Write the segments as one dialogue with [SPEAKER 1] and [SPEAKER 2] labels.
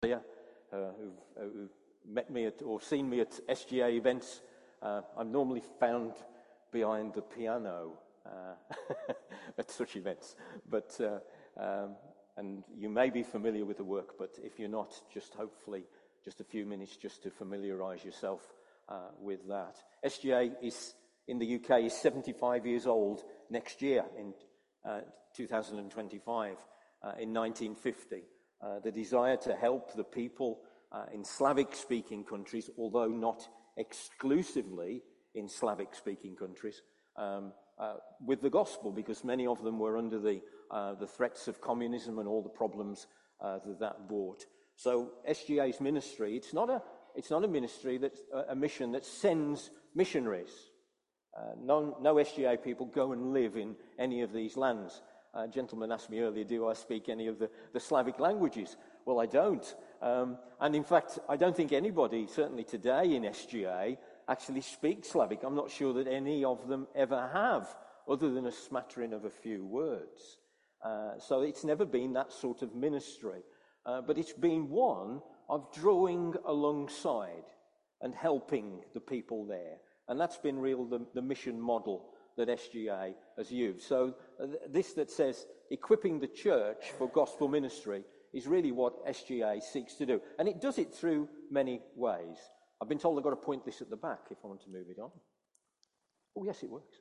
[SPEAKER 1] who've met me or seen me at SGA events. I'm normally found behind the piano at such events. But and you may be familiar with the work, but if you're not, hopefully just a few minutes just to familiarise yourself with that. SGA is in the UK is 75 years old next year in 2025. In 1950, the desire to help the people in Slavic-speaking countries, although not exclusively in Slavic-speaking countries, with the gospel, because many of them were under the threats of communism and all the problems that brought. So SGA's ministry, it's not a ministry that's a mission that sends missionaries. No SGA people go and live in any of these lands. A gentleman asked me earlier, do I speak any of the Slavic languages? Well, I don't. And in fact, I don't think anybody, certainly today in SGA, actually speaks Slavic. I'm not sure that any of them ever have, other than a smattering of a few words. So it's never been that sort of ministry. But it's been one of drawing alongside and helping the people there. And that's been the mission model that SGA has used. So this that says equipping the church for gospel ministry is really what SGA seeks to do. And it does it through many ways. I've been told I've got to point this at the back if I want to move it on. Oh, yes, it works.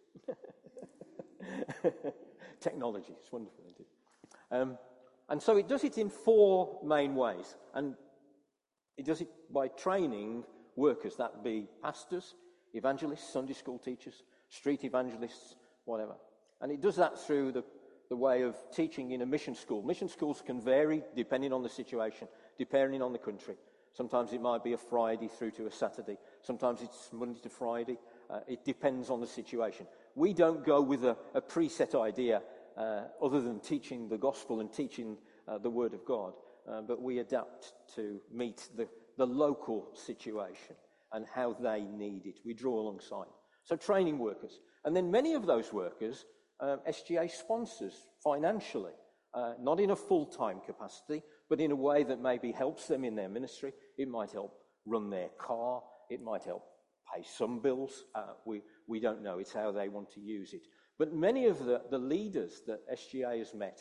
[SPEAKER 1] Technology, it's wonderful, isn't it? And so it does it in four main ways. And it does it by training workers, that be pastors, evangelists, Sunday school teachers, street evangelists, whatever. And it does that through the way of teaching in a mission school. Mission schools can vary depending on the situation, depending on the country. Sometimes it might be a Friday through to a Saturday. Sometimes it's Monday to Friday. It depends on the situation. We don't go with a preset idea other than teaching the gospel and teaching the word of God. But we adapt to meet the local situation and how they need it. We draw alongside. So training workers. And then many of those workers, SGA sponsors financially, not in a full-time capacity, but in a way that maybe helps them in their ministry. It might help run their car. It might help pay some bills. We don't know. It's how they want to use it. But many of the leaders that SGA has met,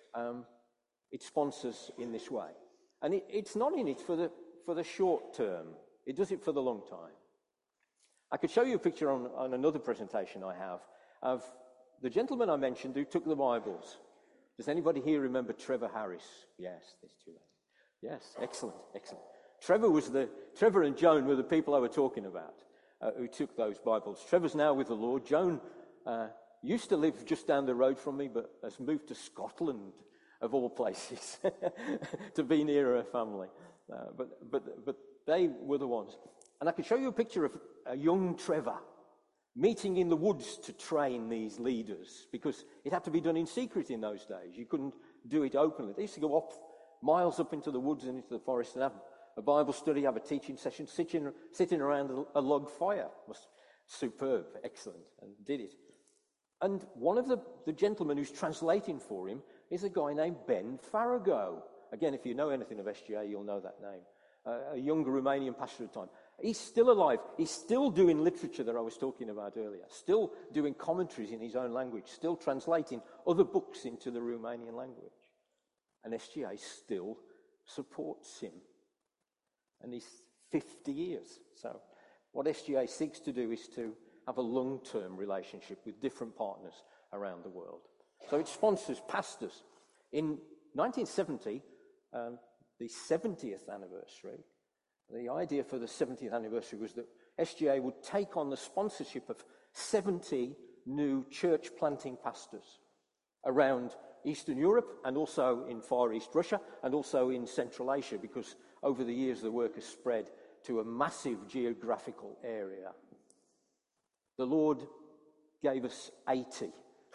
[SPEAKER 1] it sponsors in this way. And it's not in it for the short term. It does it for the long time. I could show you a picture on another presentation I have of the gentleman I mentioned who took the Bibles. Does anybody here remember Trevor Harris? Yes, there's two. Yes, excellent. Trevor and Joan were the people I were talking about who took those Bibles. Trevor's now with the Lord. Joan used to live just down the road from me, but has moved to Scotland, of all places, to be near her family. But they were the ones. And I can show you a picture of a young Trevor meeting in the woods to train these leaders, because it had to be done in secret in those days. You couldn't do it openly. They used to go up miles up into the woods and into the forest and have a Bible study, have a teaching session, sitting around a log fire. Was superb, excellent, and did it. And one of the gentlemen who's translating for him is a guy named Ben Farago. Again, if you know anything of SGA, you'll know that name. A young Romanian pastor at the time. He's still alive. He's still doing literature that I was talking about earlier. Still doing commentaries in his own language. Still translating other books into the Romanian language. And SGA still supports him. And he's 50 years. So what SGA seeks to do is to have a long-term relationship with different partners around the world. So it sponsors pastors. In 1970, the 70th anniversary, the idea for the 70th anniversary was that SGA would take on the sponsorship of 70 new church planting pastors around Eastern Europe and also in Far East Russia and also in Central Asia, because over the years the work has spread to a massive geographical area. The Lord gave us 80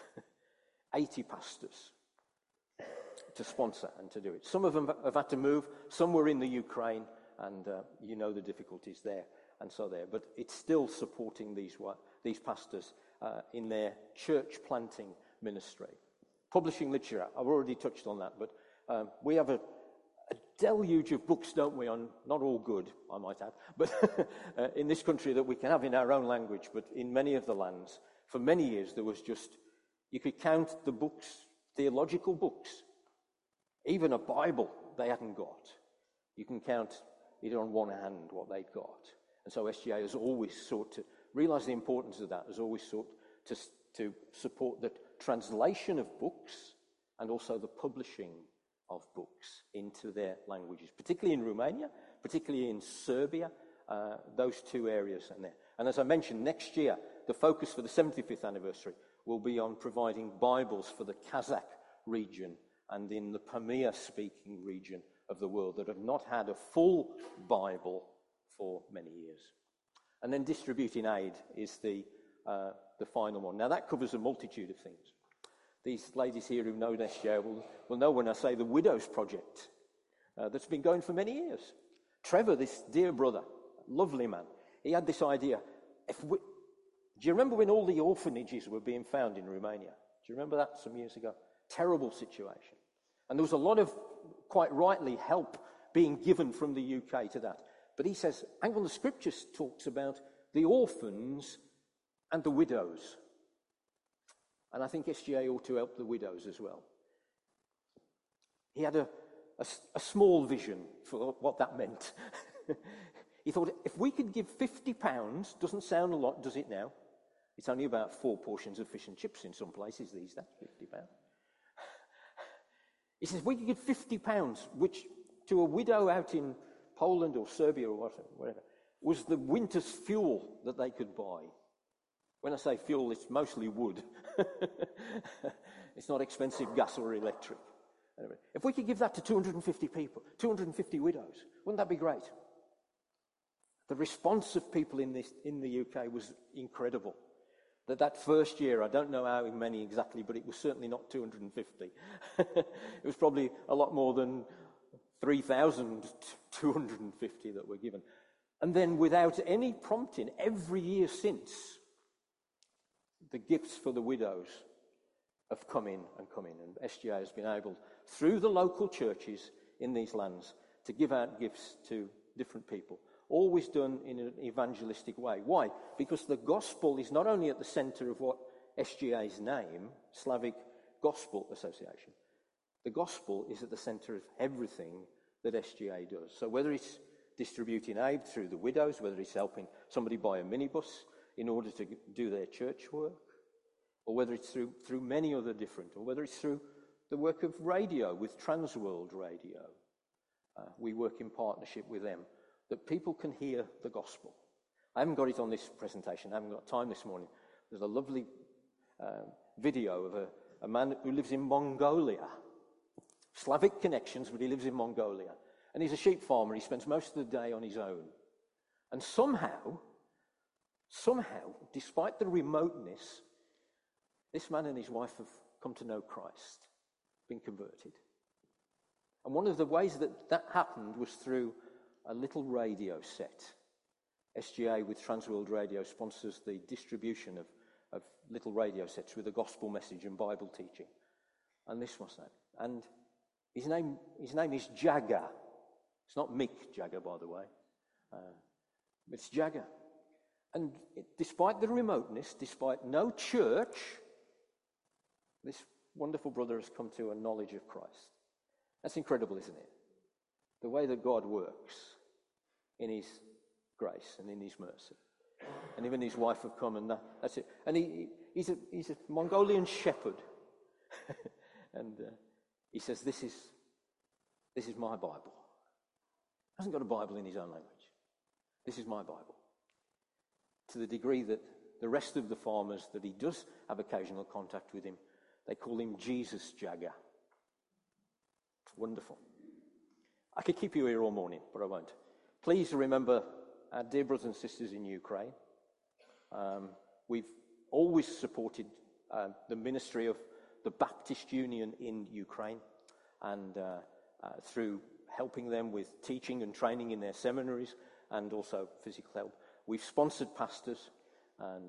[SPEAKER 1] pastors to sponsor and to do it. Some of them have had to move. Some were in the Ukraine, and you know the difficulties there, and so there. But it's still supporting these pastors in their church planting ministry. Publishing literature, I've already touched on that, but we have a deluge of books, don't we, on not all good, I might add, but in this country that we can have in our own language, but in many of the lands, for many years there was just, you could count the books, theological books, even a Bible they hadn't got. You can count it on one hand what they'd got. And so SGA has always sought to realise the importance of that, has always sought to support the translation of books and also the publishing of books into their languages, particularly in Romania, particularly in Serbia, those two areas and there. And as I mentioned, next year, the focus for the 75th anniversary will be on providing Bibles for the Kazakh region and in the Pamir-speaking region of the world that have not had a full Bible for many years. And then distributing aid is the final one. Now, that covers a multitude of things. These ladies here who know SGA will know when I say the Widows Project that's been going for many years. Trevor, this dear brother, lovely man, he had this idea. Do you remember when all the orphanages were being found in Romania? Do you remember that some years ago? Terrible situation. And there was a lot of, quite rightly, help being given from the UK to that. But he says, hang on, the scriptures talks about the orphans and the widows. And I think SGA ought to help the widows as well. He had a small vision for what that meant. He thought, if we could give £50, doesn't sound a lot, does it now? It's only about 4 portions of fish and chips in some places these days, £50. He says, we could give £50, which to a widow out in Poland or Serbia or whatever, was the winter's fuel that they could buy. When I say fuel, it's mostly wood. It's not expensive gas or electric. Anyway, if we could give that to 250 people, 250 widows, wouldn't that be great? The response of people in the UK was incredible. That first year, I don't know how many exactly, but it was certainly not 250. It was probably a lot more than 3,250 that were given. And then without any prompting, every year since, the gifts for the widows have come in. And SGA has been able, through the local churches in these lands, to give out gifts to different people. Always done in an evangelistic way. Why? Because the gospel is not only at the centre of what SGA's name, Slavic Gospel Association, the gospel is at the centre of everything that SGA does. So whether it's distributing aid through the widows, whether it's helping somebody buy a minibus in order to do their church work, or whether it's through many other different, or whether it's through the work of radio with Transworld Radio. We work in partnership with them, that people can hear the gospel. I haven't got it on this presentation, I haven't got time this morning. There's a lovely video of a man who lives in Mongolia. Slavic connections, but he lives in Mongolia. And he's a sheep farmer, he spends most of the day on his own. And somehow, despite the remoteness, this man and his wife have come to know Christ, been converted. And one of the ways that happened was through a little radio set. SGA with Transworld Radio sponsors the distribution of little radio sets with a gospel message and Bible teaching. And this was that. And his name is Jagger. It's not Mick Jagger, by the way. It's Jagger. And despite the remoteness, despite no church, this wonderful brother has come to a knowledge of Christ. That's incredible, isn't it? The way that God works in his grace and in his mercy. And even his wife have come, and that's it. And he's a Mongolian shepherd. And he says, this is my Bible. He hasn't got a Bible in his own language. This is my Bible. To the degree that the rest of the farmers that he does have occasional contact with him, they call him Jesus Jagger. Wonderful. I could keep you here all morning, but I won't. Please remember our dear brothers and sisters in Ukraine. We've always supported the ministry of the Baptist Union in Ukraine, and through helping them with teaching and training in their seminaries and also physical help. We've sponsored pastors, and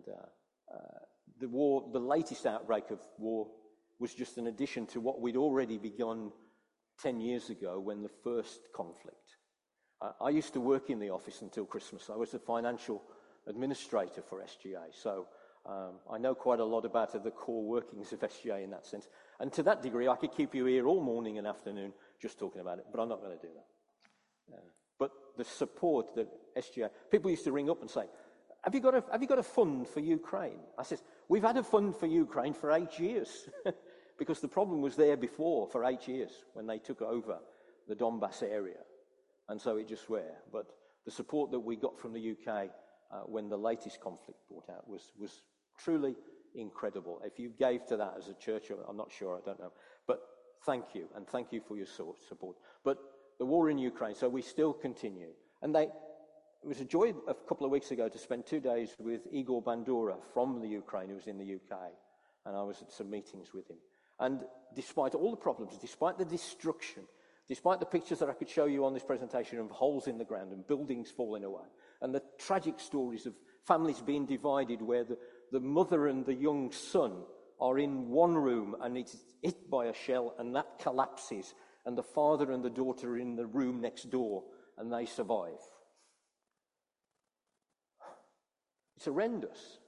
[SPEAKER 1] the latest outbreak of war was just an addition to what we'd already begun 10 years ago when the first conflict. I used to work in the office until Christmas. I was the financial administrator for SGA, so I know quite a lot about the core workings of SGA in that sense. And to that degree, I could keep you here all morning and afternoon just talking about it, but I'm not going to do that. But the support that SGA, people used to ring up and say, have you got a fund for Ukraine? I said, we've had a fund for Ukraine for 8 years, because the problem was there before for 8 years when they took over the Donbass area. And so it just where. But the support that we got from the UK when the latest conflict brought out was truly incredible. If you gave to that as a church, I'm not sure, I don't know. But thank you, and thank you for your support. But the war in Ukraine, so we still continue. And it was a joy a couple of weeks ago to spend 2 days with Igor Bandura from the Ukraine, who was in the UK. And I was at some meetings with him. And despite all the problems, despite the destruction, despite the pictures that I could show you on this presentation of holes in the ground and buildings falling away, and the tragic stories of families being divided where the mother and the young son are in one room and it's hit by a shell and that collapses, and the father and the daughter are in the room next door and they survive. It's horrendous.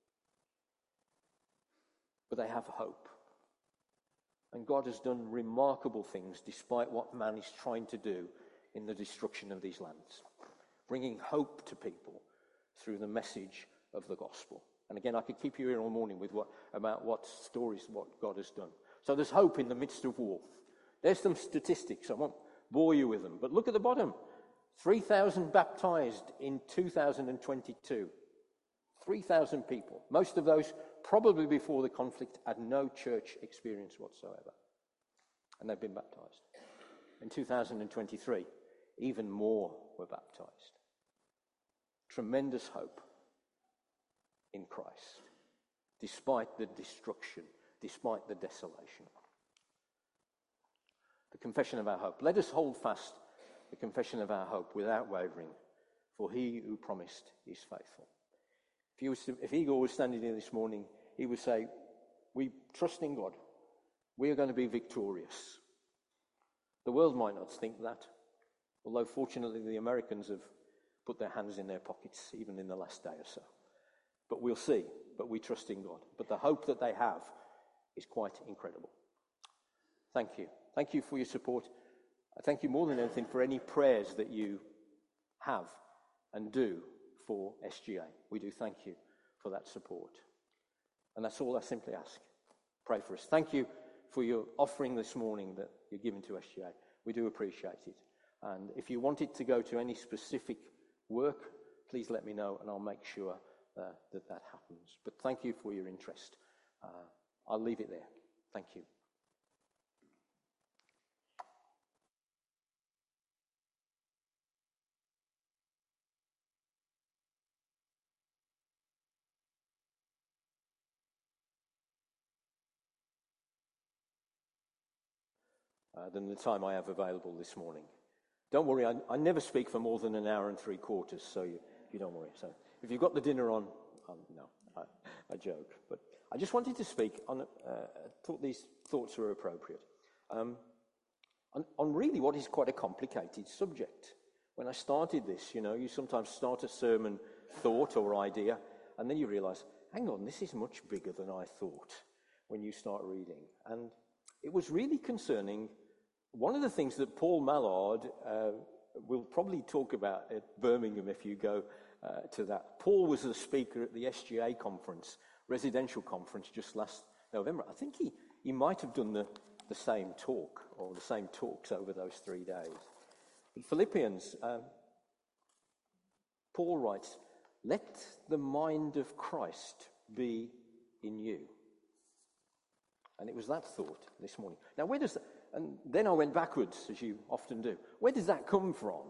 [SPEAKER 1] But they have hope. And God has done remarkable things despite what man is trying to do in the destruction of these lands, bringing hope to people through the message of the gospel. And again, I could keep you here all morning with what God has done. So there's hope in the midst of war. There's some statistics. I won't bore you with them. But look at the bottom. 3,000 baptized in 2022. 3,000 people. Most of those, probably before the conflict, had no church experience whatsoever. And they've been baptized. In 2023, even more were baptized. Tremendous hope in Christ, despite the destruction, despite the desolation. The confession of our hope. Let us hold fast the confession of our hope without wavering, for he who promised is faithful. If Igor was standing here this morning, he would say, we trust in God. We are going to be victorious. The world might not think that, although fortunately the Americans have put their hands in their pockets even in the last day or so. But we'll see. But we trust in God. But the hope that they have is quite incredible. Thank you. Thank you for your support. I thank you more than anything for any prayers that you have and do for SGA. We do thank you for that support. And that's all I simply ask. Pray for us. Thank you for your offering this morning that you're giving to SGA. We do appreciate it. And if you want it to go to any specific work, please let me know and I'll make sure that happens. But thank you for your interest. I'll leave it there. Thank you. Than the time I have available this morning. Don't worry, I never speak for more than an hour and 3/4, so you don't worry. So if you've got the dinner on, no, I joke. But I just wanted to speak on, thought these thoughts were appropriate, on really what is quite a complicated subject. When I started this, you sometimes start a sermon thought or idea, and then you realise, hang on, this is much bigger than I thought when you start reading. And it was really concerning. One of the things that Paul Mallard will probably talk about at Birmingham if you go to that. Paul was the speaker at the SGA conference, residential conference, just last November. I think he might have done the same talk or the same talks over those 3 days. In Philippians, Paul writes, "Let the mind of Christ be in you." And it was that thought this morning. Now, where does that... And then I went backwards, as you often do. Where does that come from?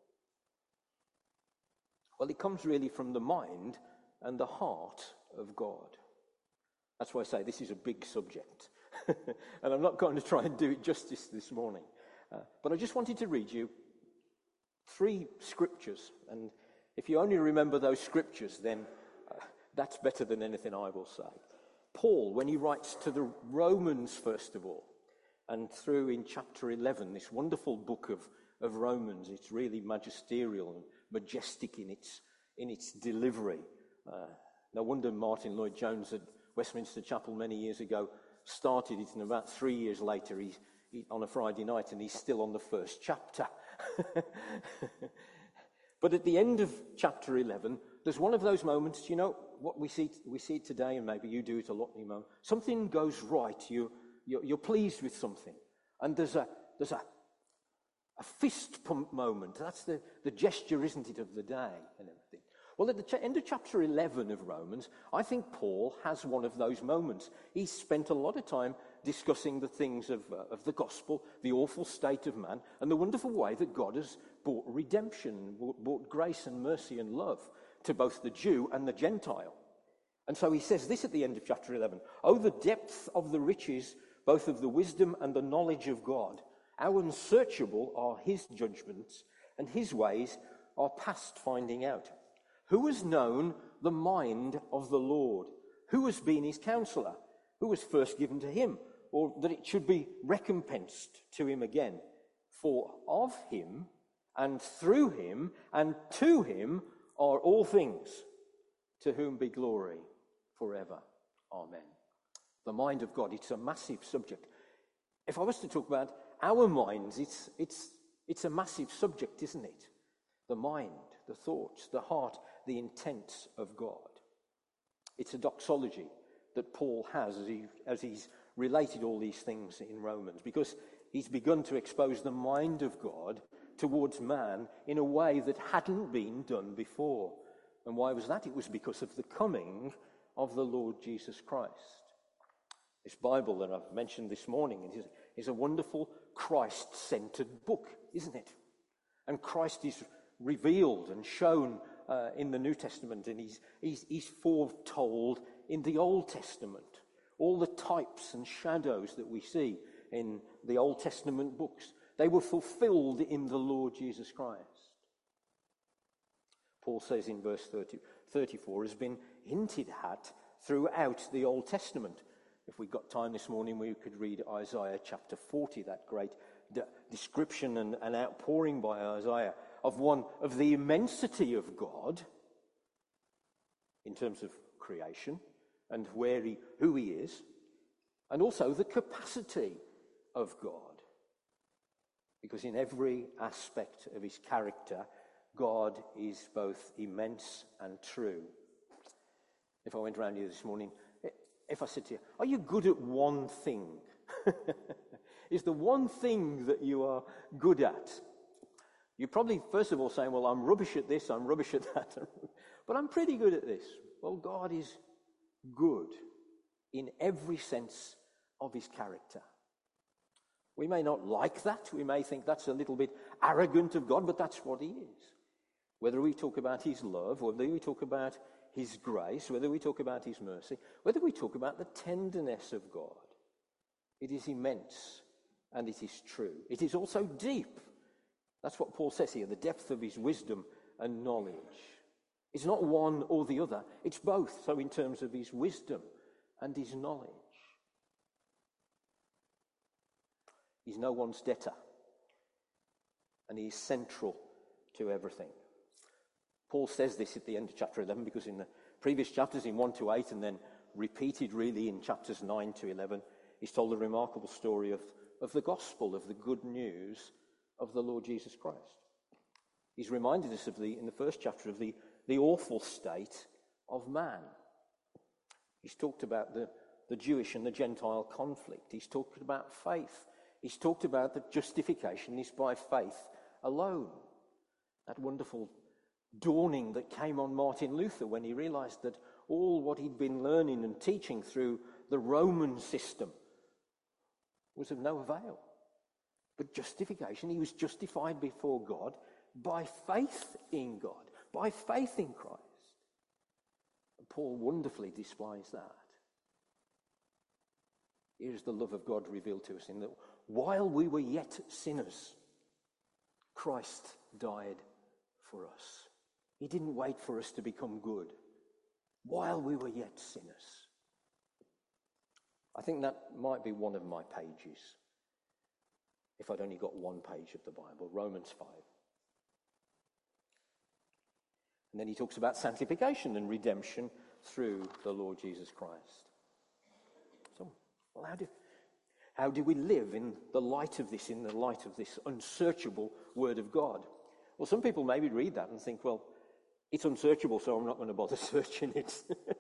[SPEAKER 1] Well, it comes really from the mind and the heart of God. That's why I say this is a big subject. And I'm not going to try and do it justice this morning. But I just wanted to read you 3 scriptures. And if you only remember those scriptures, then that's better than anything I will say. Paul, when he writes to the Romans, first of all, and through in chapter 11, this wonderful book of Romans. It's really magisterial and majestic in its delivery. No wonder Martin Lloyd-Jones at Westminster Chapel many years ago started it, and about 3 years later, he on a Friday night, and he's still on the first chapter. But at the end of chapter 11, there's one of those moments, you know, what we see it today, and maybe you do it a lot, Nemo. Something goes right, you're pleased with something, and there's a fist pump moment. That's the gesture, isn't it, of the day and everything. Well, at the end of chapter 11 of Romans, I think Paul has one of those moments. He's spent a lot of time discussing the things of the gospel, the awful state of man, and the wonderful way that God has brought redemption, brought grace and mercy and love to both the Jew and the Gentile. And so he says this at the end of chapter 11, "Oh, the depth of the riches, both of the wisdom and the knowledge of God. How unsearchable are his judgments, and his ways are past finding out. Who has known the mind of the Lord? Who has been his counselor? Who was first given to him, or that it should be recompensed to him again? For of him, and through him, and to him are all things, to whom be glory forever. Amen." The mind of God, it's a massive subject. If I was to talk about our minds, it's a massive subject, isn't it? The mind, the thoughts, the heart, the intents of God. It's a doxology that Paul has as he's related all these things in Romans, because he's begun to expose the mind of God towards man in a way that hadn't been done before. And why was that? It was because of the coming of the Lord Jesus Christ. This Bible that I've mentioned this morning is a wonderful Christ-centered book, isn't it? And Christ is revealed and shown in the New Testament, and he's foretold in the Old Testament. All the types and shadows that we see in the Old Testament books, they were fulfilled in the Lord Jesus Christ. Paul says in verse 34, has been hinted at throughout the Old Testament. If we got time this morning, we could read Isaiah chapter 40, that great description and outpouring by Isaiah of the immensity of God in terms of creation and who he is, and also the capacity of God. Because in every aspect of his character, God is both immense and true. If I went around here this morning, if I said to you, "Are you good at one thing?" Is the one thing that you are good at? You're probably, first of all, saying, "Well, I'm rubbish at this, I'm rubbish at that, but I'm pretty good at this." Well, God is good in every sense of his character. We may not like that. We may think that's a little bit arrogant of God, but that's what he is. Whether we talk about his love, whether we talk about his grace, whether we talk about his mercy, whether we talk about the tenderness of God, it is immense and it is true. It is also deep. That's what Paul says here, the depth of his wisdom and knowledge. It's not one or the other, it's both. So in terms of his wisdom and his knowledge. He's no one's debtor, and he's central to everything. Paul says this at the end of chapter 11, because in the previous chapters, in 1 to 8, and then repeated really in chapters 9 to 11, he's told the remarkable story of the gospel, of the good news of the Lord Jesus Christ. He's reminded us in the first chapter of the awful state of man. He's talked about the Jewish and the Gentile conflict. He's talked about faith. He's talked about that justification is by faith alone. That wonderful dawning that came on Martin Luther when he realized that all what he'd been learning and teaching through the Roman system was of no avail. But justification, he was justified before God by faith in God, by faith in Christ. And Paul wonderfully displays that. Here's the love of God revealed to us in that while we were yet sinners, Christ died for us. He didn't wait for us to become good. While we were yet sinners. I think that might be one of my pages if I'd only got one page of the Bible, Romans 5. And then he talks about sanctification and redemption through the Lord Jesus Christ. So, well, how do we live in the light of this unsearchable Word of God? Well, some people maybe read that and think, well, it's unsearchable, so I'm not going to bother searching it.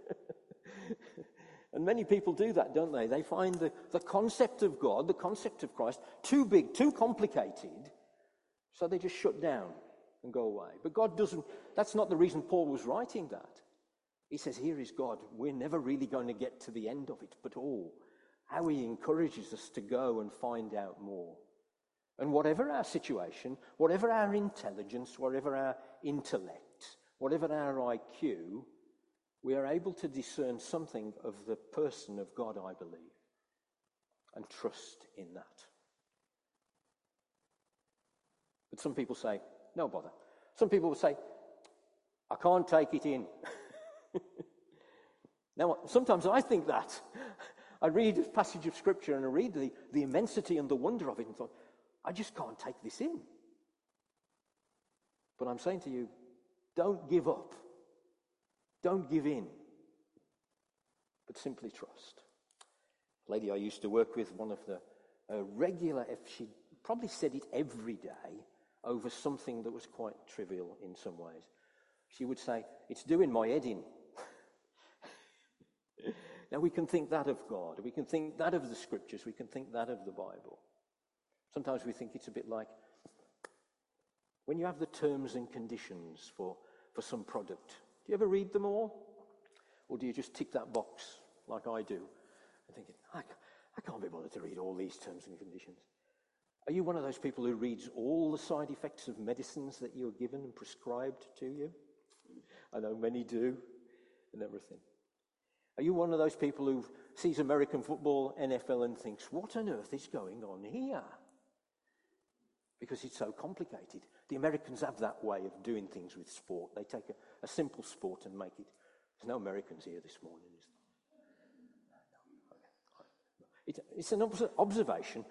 [SPEAKER 1] And many people do that, don't they? They find the concept of God, the concept of Christ, too big, too complicated, so they just shut down and go away. But God doesn't, that's not the reason Paul was writing that. He says, here is God. We're never really going to get to the end of it, but how he encourages us to go and find out more. And whatever our situation, whatever our intelligence, whatever our intellect, whatever our IQ, we are able to discern something of the person of God, I believe, and trust in that. But some people say, no bother. Some people will say, I can't take it in. Now, sometimes I think that. I read a passage of Scripture and I read the immensity and the wonder of it and thought, I just can't take this in. But I'm saying to you, don't give up. Don't give in. But simply trust. A lady I used to work with, one of the regular, if she probably said it every day over something that was quite trivial in some ways. She would say, it's doing my head in. Now we can think that of God. We can think that of the Scriptures. We can think that of the Bible. Sometimes we think it's a bit like when you have the terms and conditions for some product. Do you ever read them all? Or do you just tick that box like I do? And thinking, I can't be bothered to read all these terms and conditions. Are you one of those people who reads all the side effects of medicines that you're given and prescribed to you? I know many do, and everything. Are you one of those people who sees American football, NFL, and thinks, what on earth is going on here? Because it's so complicated. The Americans have that way of doing things with sport. They take a simple sport and make it. There's no Americans here this morning, is there? No. It's an observation.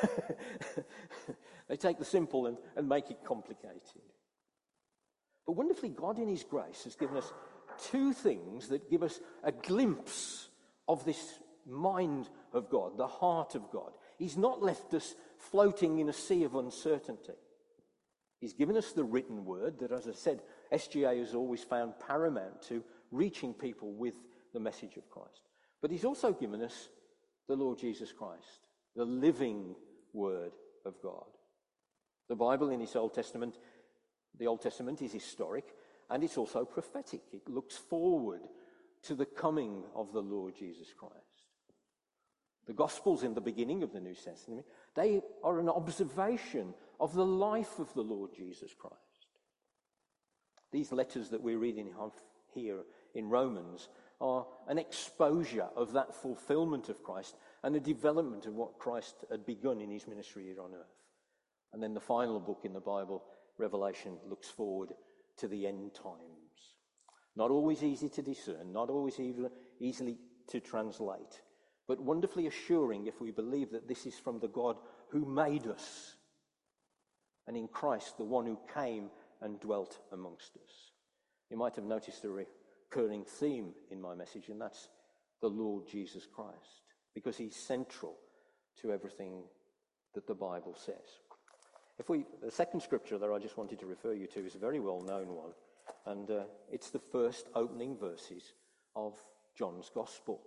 [SPEAKER 1] They take the simple and make it complicated. But wonderfully, God in his grace has given us two things that give us a glimpse of this mind of God, the heart of God. He's not left us floating in a sea of uncertainty. He's given us the written word that, as I said, SGA has always found paramount to reaching people with the message of Christ. But he's also given us the Lord Jesus Christ, the living word of God. The Bible in its Old Testament, the Old Testament is historic, and it's also prophetic. It looks forward to the coming of the Lord Jesus Christ. The Gospels in the beginning of the New Testament, they are an observation of the life of the Lord Jesus Christ. These letters that we're reading here in Romans are an exposure of that fulfillment of Christ and a development of what Christ had begun in his ministry here on earth. And then the final book in the Bible, Revelation, looks forward to the end times. Not always easy to discern, not always easily to translate, but wonderfully assuring if we believe that this is from the God who made us, and in Christ, the one who came and dwelt amongst us. You might have noticed a recurring theme in my message, and that's the Lord Jesus Christ, because he's central to everything that the Bible says. The second scripture that I just wanted to refer you to is a very well-known one, and it's the first opening verses of John's Gospel.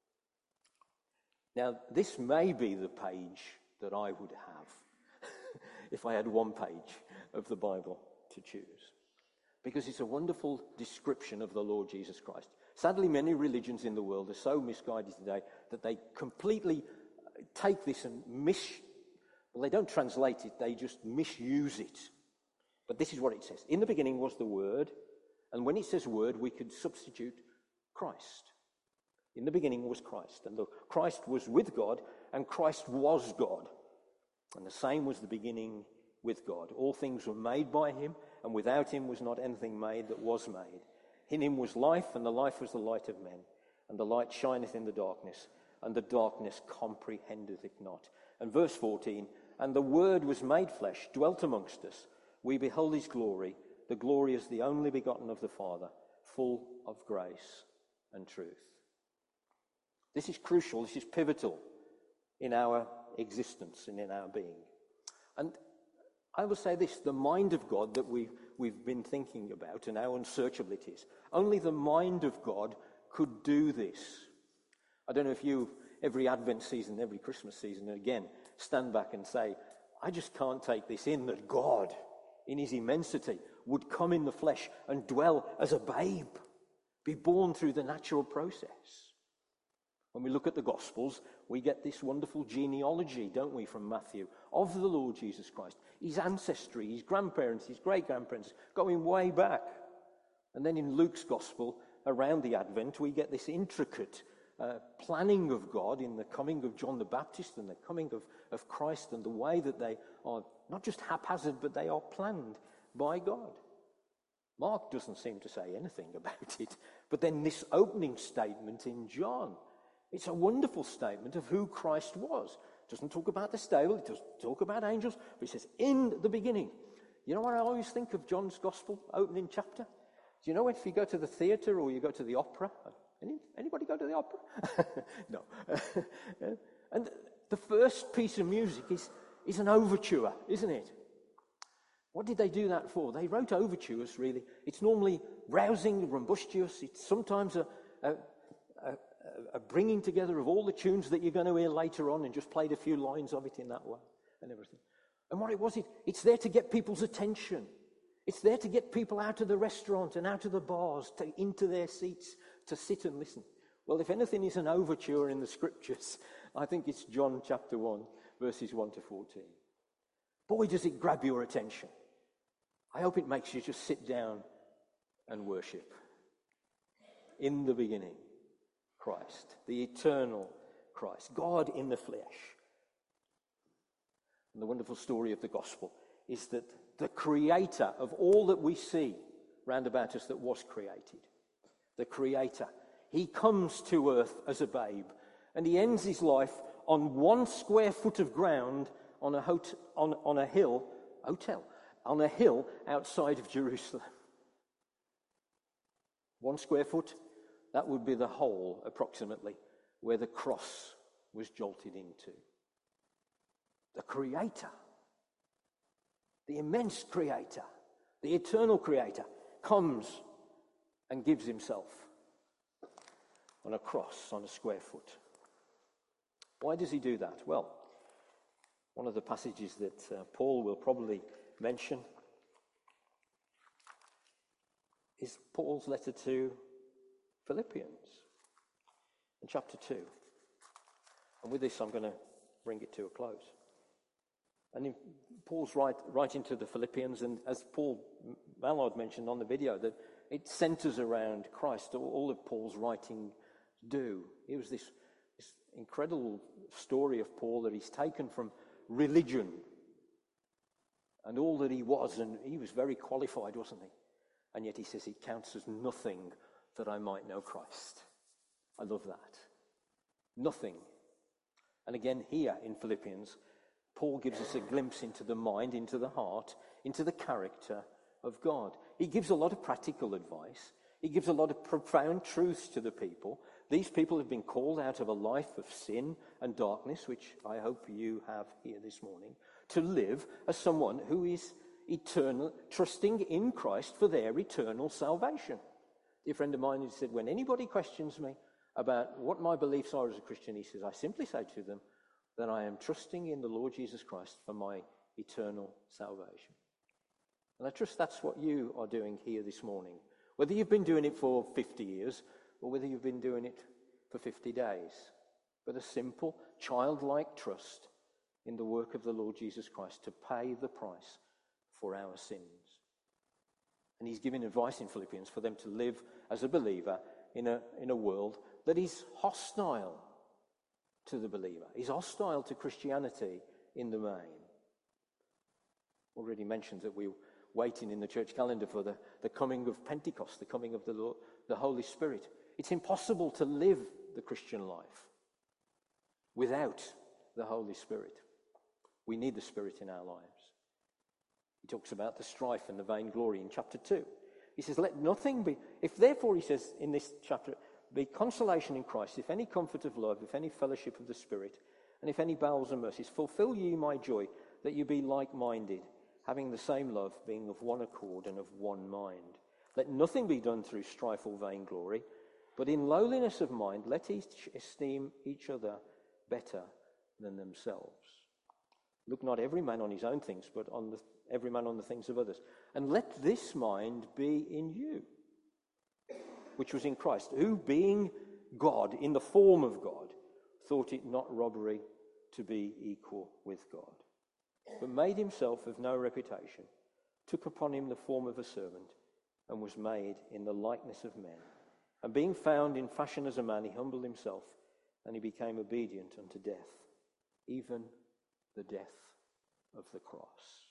[SPEAKER 1] Now, this may be the page that I would have if I had one page of the Bible to choose, because it's a wonderful description of the Lord Jesus Christ. Sadly, many religions in the world are so misguided today that they completely take this and they don't translate it, they just misuse it. But this is what it says. In the beginning was the Word, and when it says Word, we could substitute Christ. In the beginning was Christ, and Christ was with God, and Christ was God. And the same was the beginning with God. All things were made by him, and without him was not anything made that was made. In him was life, and the life was the light of men. And the light shineth in the darkness, and the darkness comprehendeth it not. And verse 14, And the Word was made flesh, dwelt amongst us. We beheld his glory, the glory as the only begotten of the Father, full of grace and truth. This is crucial, this is pivotal in our existence and in our being. And I will say this, the mind of God that we've been thinking about and how unsearchable it is, only the mind of God could do this. I don't know if you, every Advent season, every Christmas season, again, stand back and say, I just can't take this in, that God, in his immensity, would come in the flesh and dwell as a babe, be born through the natural process. When we look at the Gospels, we get this wonderful genealogy, don't we, from Matthew, of the Lord Jesus Christ, his ancestry, his grandparents, his great-grandparents, going way back. And then in Luke's Gospel, around the Advent, we get this intricate planning of God in the coming of John the Baptist and the coming of Christ, and the way that they are not just haphazard, but they are planned by God. Mark doesn't seem to say anything about it. But then this opening statement in John, it's a wonderful statement of who Christ was. It doesn't talk about the stable, it doesn't talk about angels, but it says, in the beginning. You know what I always think of John's Gospel opening chapter? Do you know if you go to the theatre or you go to the opera? Anybody go to the opera? No. And the first piece of music is an overture, isn't it? What did they do that for? They wrote overtures, really. It's normally rousing, rumbustious. It's sometimes a bringing together of all the tunes that you're going to hear later on, and just played a few lines of it in that way and everything. And what it was, it's there to get people's attention. It's there to get people out of the restaurant and out of the bars, into their seats to sit and listen. Well, if anything is an overture in the scriptures, I think it's John chapter 1, verses 1 to 14. Boy, does it grab your attention. I hope it makes you just sit down and worship. In the beginning, Christ, the eternal Christ, God in the flesh. And the wonderful story of the gospel is that the creator of all that we see round about us that was created, the creator, he comes to earth as a babe, and he ends his life on 1 square foot of ground on a hill outside of Jerusalem. 1 square foot, that would be the hole approximately where the cross was jolted into. The creator, the immense creator, the eternal creator, comes and gives himself on a cross, on a square foot. Why does he do that? Well, one of the passages that Paul will probably mention is Paul's letter to Philippians in chapter 2. And with this, I'm going to bring it to a close. And Paul's writing to the Philippians, and as Paul Mallard mentioned on the video, that it centers around Christ, all of Paul's writing do. It was this incredible story of Paul that he's taken from religion and all that he was, and he was very qualified, wasn't he? And yet he says, it counts as nothing that I might know Christ. I love that. Nothing. And again, here in Philippians, Paul gives us a glimpse into the mind, into the heart, into the character of God. He gives a lot of practical advice. He gives a lot of profound truths to the people. These people have been called out of a life of sin and darkness, which I hope you have here this morning, to live as someone who is eternal, trusting in Christ for their eternal salvation. A dear friend of mine who said, when anybody questions me about what my beliefs are as a Christian, he says, I simply say to them that I am trusting in the Lord Jesus Christ for my eternal salvation. And I trust that's what you are doing here this morning. Whether you've been doing it for 50 years or whether you've been doing it for 50 days. But a simple, childlike trust in the work of the Lord Jesus Christ to pay the price for our sins. And he's giving advice in Philippians for them to live as a believer in a world that is hostile to the believer. Is hostile to Christianity in the main. Already mentioned that we're waiting in the church calendar for the coming of Pentecost, the coming of the Holy Spirit. It's impossible to live the Christian life without the Holy Spirit. We need the Spirit in our lives. He talks about the strife and the vainglory in chapter 2. He says, let nothing be, if therefore, he says in this chapter, be consolation in Christ, if any comfort of love, if any fellowship of the Spirit, and if any bowels and mercies, fulfill ye my joy, that you be like-minded, having the same love, being of one accord and of one mind. Let nothing be done through strife or vainglory, but in lowliness of mind, let each esteem each other better than themselves. Look not every man on his own things, but every man on the things of others. And let this mind be in you, which was in Christ, who being God, in the form of God, thought it not robbery to be equal with God, but made himself of no reputation, took upon him the form of a servant, and was made in the likeness of men. And being found in fashion as a man, he humbled himself, and he became obedient unto death, even the death of the cross.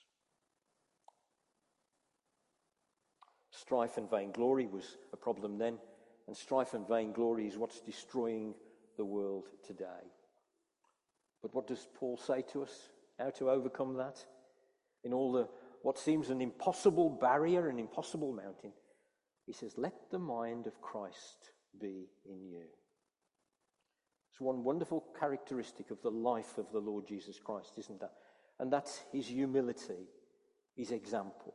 [SPEAKER 1] Strife and vainglory was a problem then, and strife and vainglory is what's destroying the world today. But what does Paul say to us? How to overcome that? In all what seems an impossible barrier, an impossible mountain, he says, let the mind of Christ be in you. It's one wonderful characteristic of the life of the Lord Jesus Christ, isn't that? And that's his humility, his example.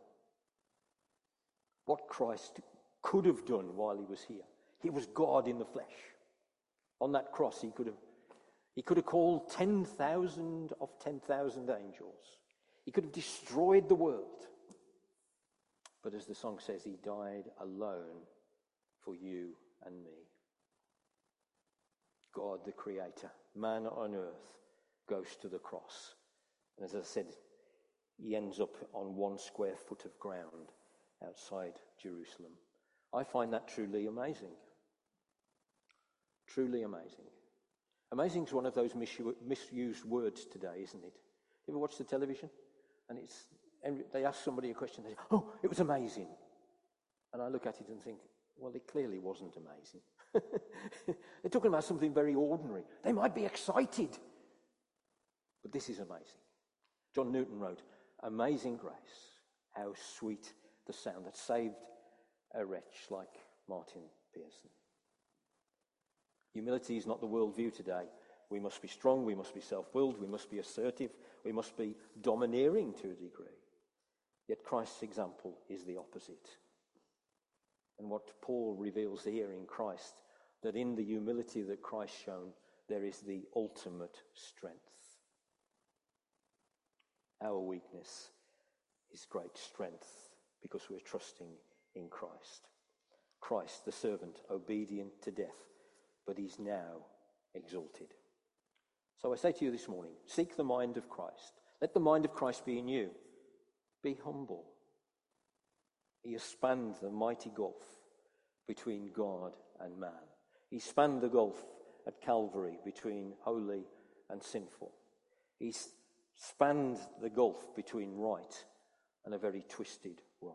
[SPEAKER 1] What Christ could have done while he was here. He was God in the flesh. On that cross, he could have called 10,000 of 10,000 angels. He could have destroyed the world. But as the song says, he died alone for you and me. God, the Creator, man on earth, goes to the cross. And as I said, he ends up on 1 square foot of ground outside Jerusalem. I find that truly amazing. Truly amazing. Amazing is one of those misused words today, isn't it? You ever watch the television? And they ask somebody a question, they say, oh, it was amazing. And I look at it and think, well, it clearly wasn't amazing. They're talking about something very ordinary. They might be excited, but this is amazing. John Newton wrote, amazing grace, how sweet the sound that saved a wretch like Martin Pearson. Humility is not the worldview today. We must be strong, we must be self-willed, we must be assertive, we must be domineering to a degree. Yet Christ's example is the opposite. And what Paul reveals here in Christ, that in the humility that Christ shown, there is the ultimate strength. Our weakness is great strength because we're trusting in Christ. Christ, the servant, obedient to death, but he's now exalted. So I say to you this morning, seek the mind of Christ. Let the mind of Christ be in you. Be humble. He has spanned the mighty gulf between God and man. He spanned the gulf at Calvary between holy and sinful. He spanned the gulf between right and a very twisted wrong.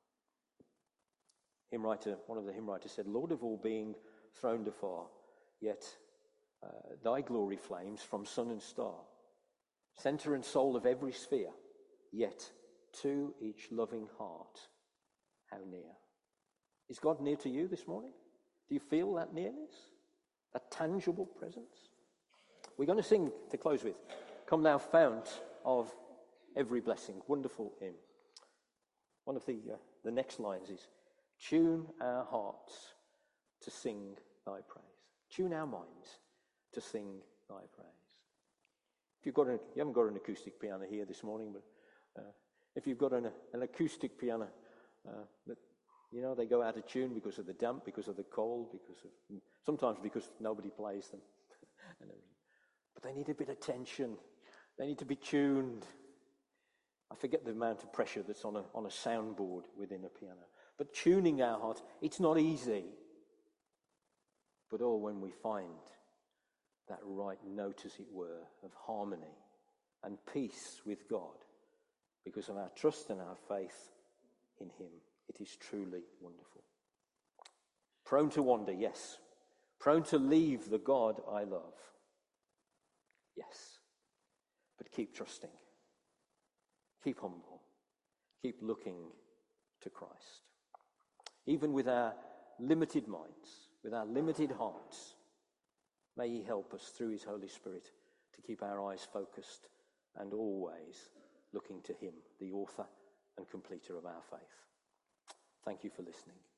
[SPEAKER 1] One of the hymn writers said, Lord of all being throned afar, yet thy glory flames from sun and star, centre and soul of every sphere, yet to each loving heart, how near. Is God near to you this morning? Do you feel that nearness? That tangible presence? We're going to sing to close with, Come Thou Fount of Every Blessing. Wonderful hymn. One of the next lines is, tune our hearts to sing thy praise. Tune our minds to sing thy praise. If you haven't got an acoustic piano here this morning, but if you've got an acoustic piano, they go out of tune because of the damp, because of the cold, sometimes because nobody plays them. But they need a bit of tension. They need to be tuned. I forget the amount of pressure that's on a soundboard within a piano. But tuning our hearts, it's not easy. But when we find that right note, as it were, of harmony and peace with God, because of our trust and our faith in him, it is truly wonderful. Prone to wander, yes. Prone to leave the God I love, yes. But keep trusting. keep humble, keep looking to Christ. Even with our limited minds, with our limited hearts, may he help us through his Holy Spirit to keep our eyes focused and always looking to him, the author and completer of our faith. Thank you for listening.